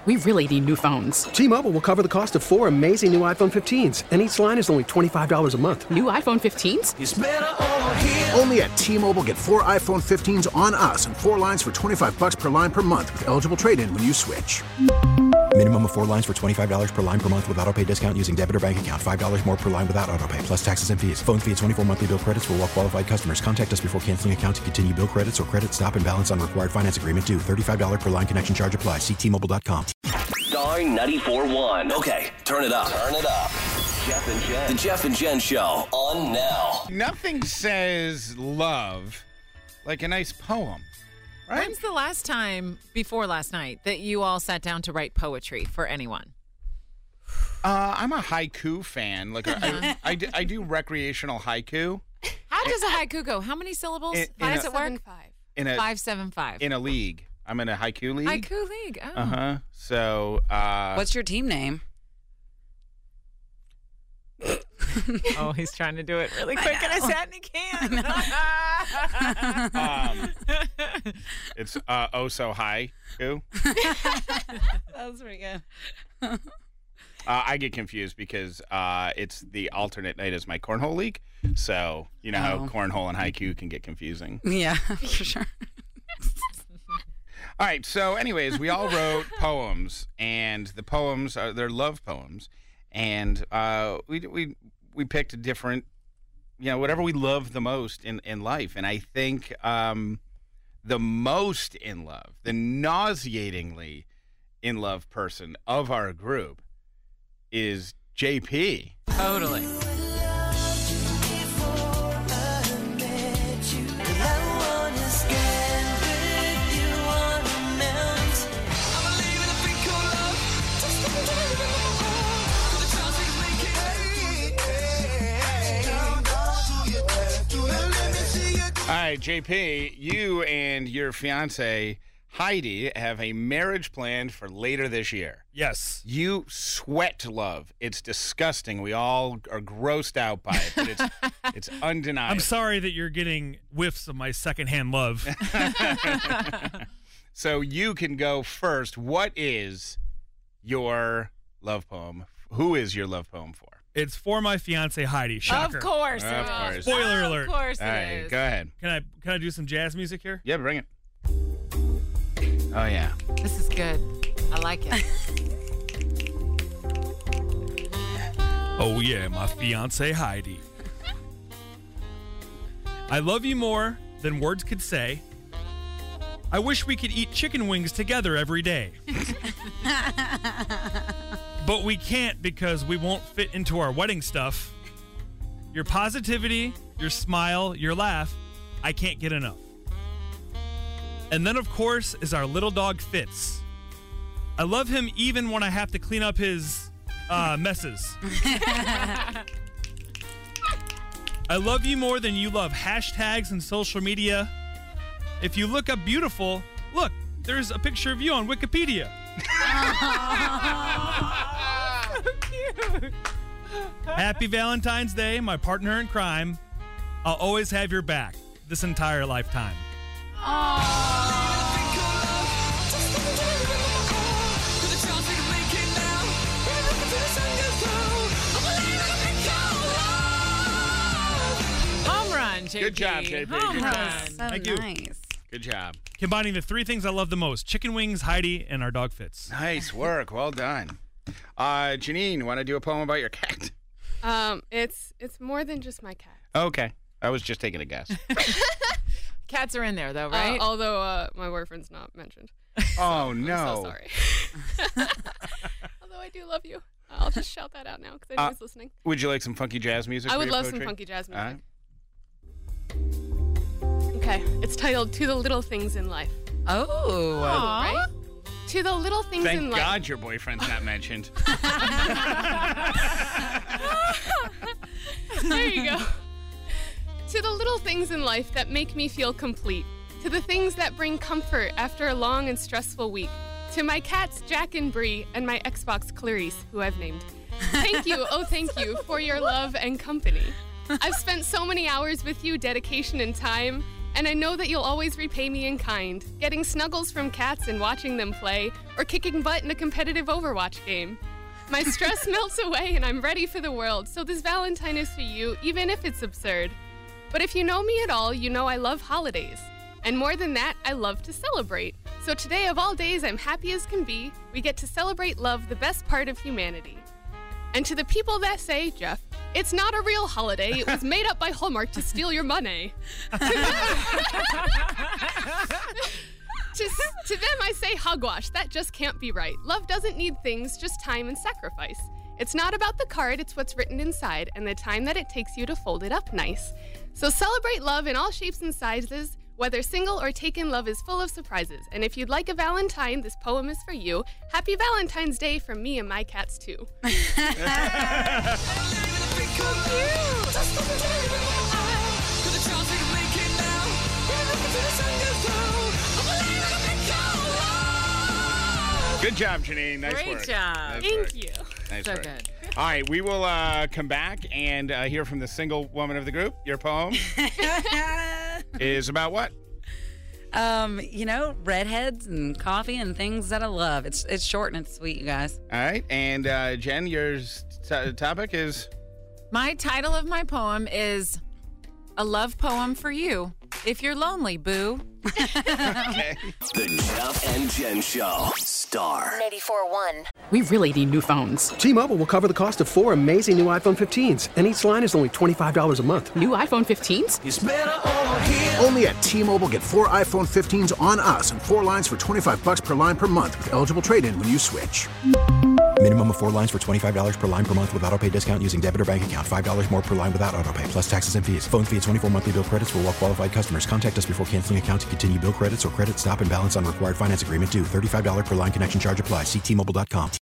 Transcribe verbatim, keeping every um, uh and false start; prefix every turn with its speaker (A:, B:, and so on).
A: we really need new phones.
B: T-Mobile will cover the cost of four amazing new iPhone fifteens, and each line is only twenty-five dollars a month.
A: New iPhone fifteens?
C: It's better over here.
D: Only at T-Mobile, get four iPhone fifteens on us and four lines for twenty-five dollars per line per month with eligible trade-in when you switch.
E: Minimum of four lines for twenty-five dollars per line per month with autopay discount using debit or bank account. five dollars more per line without autopay, plus taxes and fees. Phone fee at twenty-four monthly bill credits for well-qualified customers. Contact us before canceling account to continue bill credits or credit stop and balance on required finance agreement due. thirty-five dollars per line connection charge applies. See T Mobile dot com.
C: Star ninety-four point one. Okay, turn it up. Turn it up. Jeff and Jen. The Jeff and Jen Show on now.
F: Nothing says love like a nice poem. Right?
G: When's the last time, before last night, that you all sat down to write poetry for anyone?
F: Uh, I'm a haiku fan. Like I, I, do, I do recreational haiku.
G: How does a haiku go? How many syllables?
F: In-
G: How
F: in
G: does
F: a-
G: it work?
H: Five.
F: In a
G: Five, seven, five.
F: in a league. I'm in a haiku league.
G: Haiku league. Oh.
F: Uh huh. So. Uh,
H: What's your team name?
G: Oh, he's trying to do it really quick in his head, and he can't.
F: um, it's uh, oh so haiku.
H: That was pretty good.
F: Uh, I get confused because uh, it's the alternate night as my cornhole league. So, you know how
H: Oh.
F: cornhole and haiku can get confusing.
H: Yeah, for sure.
F: All right. So, anyways, we all wrote poems, and the poems are they're love poems, and uh, we we we picked a different, you know, whatever we love the most in, in life, and I think um, the most in love, the nauseatingly in love person of our group is J P.
G: Totally.
F: All right, J P, you and your fiance Heidi have a marriage planned for later this year.
I: Yes.
F: You sweat love. It's disgusting. We all are grossed out by it, but it's it's undeniable.
I: I'm sorry that you're getting whiffs of my secondhand love.
F: So you can go first. What is your love poem? Who is your love poem for?
I: It's for my fiance Heidi. Shocker.
G: Of course it
F: Of
G: is.
F: course.
I: Spoiler alert.
G: Of course
F: All
G: it
F: right,
G: is.
F: go ahead.
I: Can I can I do some jazz music here?
F: Yeah, bring it. Oh, yeah.
G: This is good. I like it.
I: Oh yeah, my fiance Heidi. I love you more than words could say. I wish we could eat chicken wings together every day. But we can't because we won't fit into our wedding stuff. Your positivity, your smile, your laugh, I can't get enough. And then, of course, is our little dog Fitz. I love him even when I have to clean up his uh, messes. I love you more than you love hashtags and social media. If you look up beautiful, look, there's a picture of you on Wikipedia.
G: So cute.
I: Happy Valentine's Day, my partner in crime. I'll always have your back this entire lifetime.
G: Home run, J P.
F: Good job, J P.
G: Home
F: Good
G: run.
F: job.
H: So
I: Thank you.
H: nice.
F: Good job.
I: Combining the three things I love the most: chicken wings, Heidi, and our dog Fitz.
F: Nice work. Well done. Uh, Janine, want to do a poem about your cat?
J: Um, it's it's more than just my cat.
F: Okay. I was just taking a guess.
G: Cats are in there, though, right?
J: Uh, although uh, my boyfriend's not mentioned.
F: Oh,
J: I'm
F: no.
J: so sorry. Although I do love you. I'll just shout that out now because I know
F: Uh,
J: he's listening.
F: Would you like some funky jazz music?
J: I
F: for
J: would
F: your
J: love
F: poetry?
J: some funky jazz
F: All
J: music.
F: right.
J: Okay, it's titled "To the Little Things in Life."
H: Oh.
J: Right? To the little things
F: Thank
J: in life.
F: God your boyfriend's not mentioned.
J: There you go. To the little things in life that make me feel complete. To the things that bring comfort after a long and stressful week. To my cats, Jack and Bree, and my Xbox, Clarice, who I've named. Thank you, oh thank you, for your love and company. I've spent so many hours with you, dedication and time, and I know that you'll always repay me in kind. Getting snuggles from cats and watching them play, or kicking butt in a competitive Overwatch game. My stress melts away and I'm ready for the world, so this Valentine is for you, even if it's absurd. But if you know me at all, you know I love holidays. And more than that, I love to celebrate. So today of all days, I'm happy as can be. We get to celebrate love, the best part of humanity. And to the people that say, Jeff, it's not a real holiday. It was made up by Hallmark to steal your money. to, to them, I say hogwash. That just can't be right. Love doesn't need things, just time and sacrifice. It's not about the card, it's what's written inside and the time that it takes you to fold it up nice. So celebrate love in all shapes and sizes. Whether single or taken, love is full of surprises. And if you'd like a Valentine, this poem is for you. Happy Valentine's Day from me and my cats, too.
F: Good job, Janine. Nice
G: Great
F: work.
G: job.
F: Nice
J: Thank
F: work.
J: you.
F: Nice
G: So
F: work.
G: good.
F: All right, we will uh, come back and uh, hear from the single woman of the group. Your poem is about what?
H: Um, you know, redheads and coffee and things that I love. It's it's short and it's sweet, you guys.
F: All right, and uh, Jen, your t- topic is?
G: My title of my poem is A Love Poem for You. If you're lonely, boo.
F: Okay.
C: The Jeff and Jen Show. Star.
K: ninety-four point one.
A: We really need new phones.
B: T-Mobile will cover the cost of four amazing new iPhone fifteens, and each line is only twenty-five dollars a month.
A: New iPhone fifteens?
C: It's better over here.
D: Only at T-Mobile, get four iPhone fifteens on us and four lines for twenty-five bucks per line per month with eligible trade-in when you switch.
E: Minimum of four lines for twenty-five dollars per line per month with autopay discount using debit or bank account. five dollars more per line without autopay, plus taxes and fees. Phone fee at twenty-four monthly bill credits for well-qualified customers. Contact us before canceling account to continue bill credits or credit stop and balance on required finance agreement due. thirty-five dollars per line connection charge applies. See T Mobile dot com.